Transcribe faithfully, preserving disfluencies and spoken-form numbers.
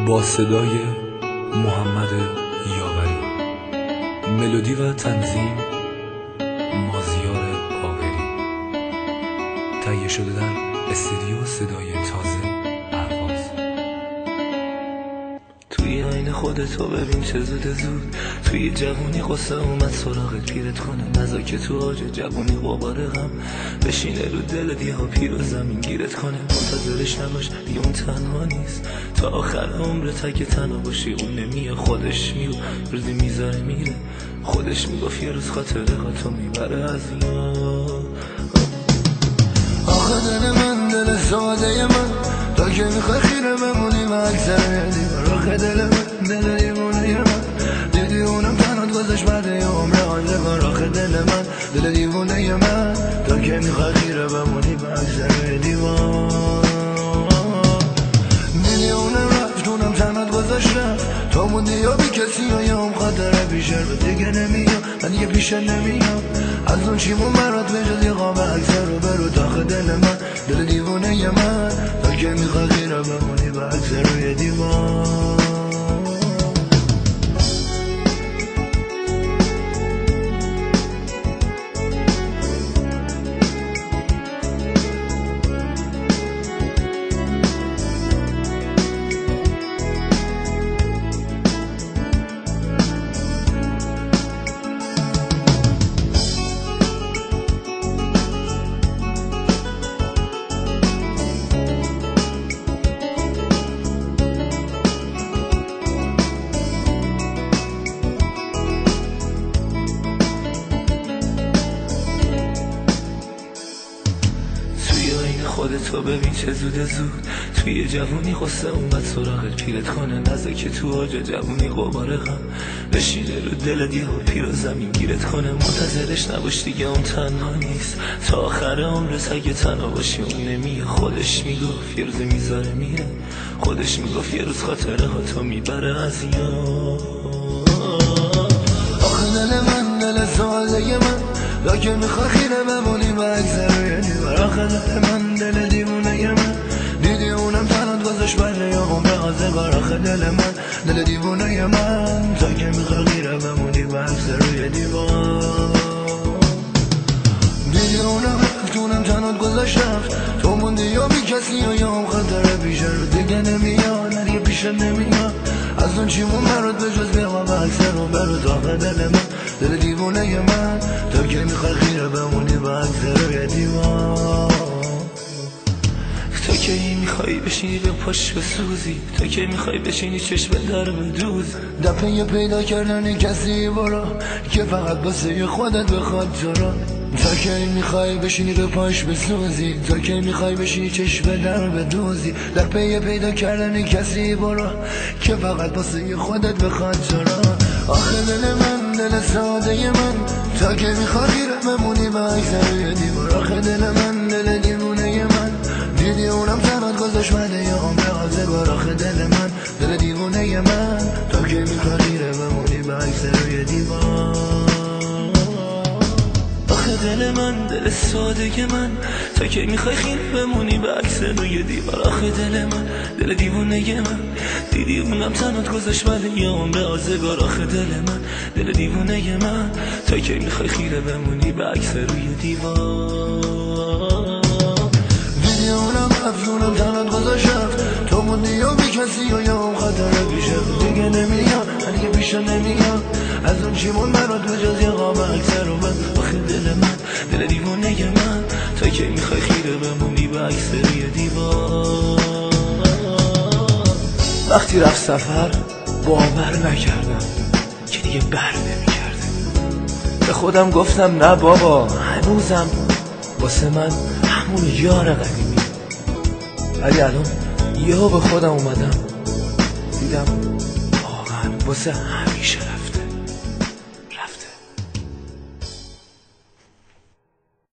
با صدای محمد یاوری، ملودی و تنظیم مازیار باقری، تهیه شده در استودیو صدای تازه اهواز. توی آینه خودتو ببین چه زود زود، توی جوونی قصه اومد سراغت پیرت کنه، نزا که تو آج جوونی غبار غم بشینه رو دل دیها پیر و زمین گیرت کنه. منتظرش نباش دیگه اون تنها نیست، تا آخر عمرت اگه تنها باشی اون نمیه، خودش میو روزی میذاره میره، خودش میگفت یه روز خاطره ها تو میبره از یاد. آخه دل من دل ساده من، تا که میخوای خیره بمونی و اکثر دیوار. آخه دل من دل دیوونه من، دیدی اونم تنات گذاشت بعد یه عمر آزگار. آخه دل من دل دیوونه من، تا که میخوای خیره بمونی و اکثر دیوار. دیدی اونم رفت اونم تنات گذاشت رفت، تا موندی یا بی کسی و یا هم خاطره پیشه رو دیگه نمیام، من دیگه پیشه نمیام. از اون چیمون برات بجز یه قاب اکثر رو برو. داخل دل من دل دیوونه من، تا که میخوای خیره بمونی و اکثر روی دیوار. خودتو ببین چه زود زود، توی جوونی قصه اومد سراغت پیرت کنه، نزا که تو آج جوونی غبار غم بشینه رو دل دیها پیر و زمین گیرت کنه. منتظرش نباش دیگه اون تنها نیست، تا آخر عمرت اگه تنها باشی اون نمیه، خودش میگفت یه روز میذاره میره، خودش میگفت یه روز خاطره ها تو میبره از یاد. آخه دل من دل ساده من، تا که میخوای خیره بمونی و اکثر روی دیوار. آخه دل من دل دیوونه من، دیدی اونم تنات گذاشت بره یا عمر آزگار. آخه دل من دل دیوونه من، تا که میخوای خیره بمونی و اکثر روی دیوار. دیدی اونم رفت اونم تنات گذاشت رفت، تو موندی یا بی کسی و یا هم خاطره پیشه رو دیگه نمیاد، نه دیگه پیشه نمیاد. از اون چیمون برات بجز بیقا و اکثر رو برو. داخل دل من دل دیوونه من، تا که میخوای خیره بمونی و اکثر روی دیوار. تا که این میخوایی بشینی به پاش بسوزی، تا که میخوایی بشینی چشم در بدوز، دفعه پیدا کردن کسی برو که فقط باسه خودت بخواد تو رو. تا که میخوای بشینی به پاش بسوزی، تا که میخوای بشینی چشم در بدوزی، دفعه پیدا کردن کسی برو که فقط باسه خودت بخواد تو رو. آخه دل من دل ساده من، تا که میخوای خیره بمونی و اکثر روی دیوار. آخه دل من دل دیوونه من، دیدی اونم تنات گذاشت بده یا عمر آزگار. آخه دل من دل دیوونه من، تا که میخوای خیره بمونی و اکثر روی دیوار. آخه دل من دل ساده من، تا که میخوای خیره بمونی و اکثر روی دیوار. آخه دل من دل دیوونه من، دیدی اونم تنات گذاشت بده یا عمر آزگار. آخه دل من دل دیوونه من، تا که میخوای خیره بمونی و اکثر روی دیوار. دیدی اونم رفت اونم تنات گذاشت رفت، تو موندی یا بی کسی و یا هم خاطره پیشه رو دیگه نمیاد، نه دیگه پیشه نمیاد. از اون چیمون برات بجز یه قاب اکثر رو من. آخه دل من دل دیوونه من، تا که میخوای خیره بمونی و اکثر روی دیوار. وقتی رفت سفر باور نکردم که دیگه بر نمیگرده، به خودم گفتم نه بابا هنوزم واسه من همون یار قدیمی. ولی الان یهو به خودم اومدم دیدم واقعا واسه همیشه